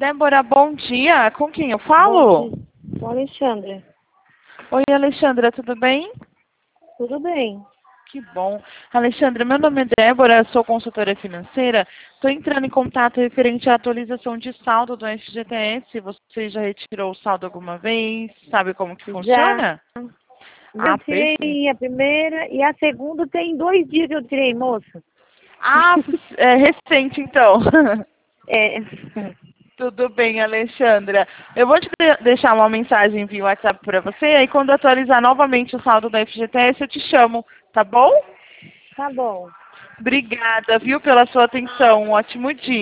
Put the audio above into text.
Débora, bom dia. Com quem eu falo? Bom dia. Com a Alexandra. Oi, Alexandra, tudo bem? Tudo bem. Que bom. Alexandra, meu nome é Débora, sou consultora financeira. Estou entrando em contato referente à atualização de saldo do FGTS. Você já retirou o saldo alguma vez? Sabe como que Já, funciona? já Perfeito. tirei a primeira e a segunda tem 2 dias que eu tirei, moça. Ah, é recente então. É. Tudo bem, Alexandra. Eu vou te deixar uma mensagem via WhatsApp para você, aí quando atualizar novamente o saldo da FGTS, eu te chamo, tá bom? Tá bom. Obrigada, viu, pela sua atenção. Um ótimo dia.